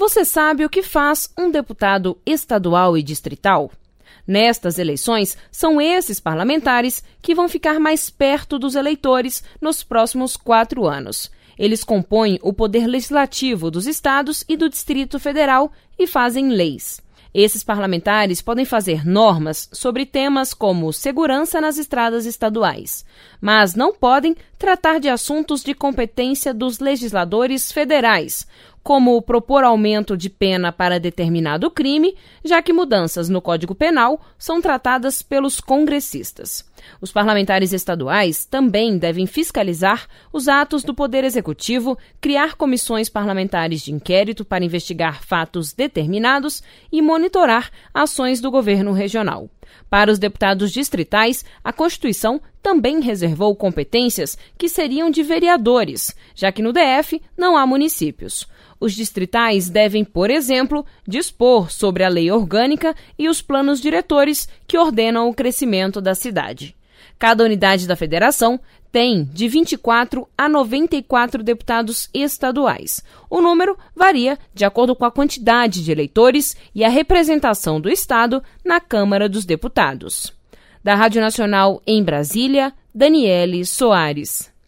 Você sabe o que faz um deputado estadual e distrital? Nestas eleições, são esses parlamentares que vão ficar mais perto dos eleitores nos próximos 4 anos. Eles compõem o poder legislativo dos estados e do Distrito Federal e fazem leis. Esses parlamentares podem fazer normas sobre temas como segurança nas estradas estaduais, mas não podem tratar de assuntos de competência dos legisladores federais, como propor aumento de pena para determinado crime, já que mudanças no Código Penal são tratadas pelos congressistas. Os parlamentares estaduais também devem fiscalizar os atos do Poder Executivo, criar comissões parlamentares de inquérito para investigar fatos determinados e monitorar ações do governo regional. Para os deputados distritais, a Constituição também reservou competências que seriam de vereadores, já que no DF não há municípios. Os distritais devem, por exemplo, dispor sobre a lei orgânica e os planos diretores que ordenam o crescimento da cidade. Cada unidade da federação tem de 24 a 94 deputados estaduais. O número varia de acordo com a quantidade de eleitores e a representação do Estado na Câmara dos Deputados. Da Rádio Nacional em Brasília, Daniele Soares.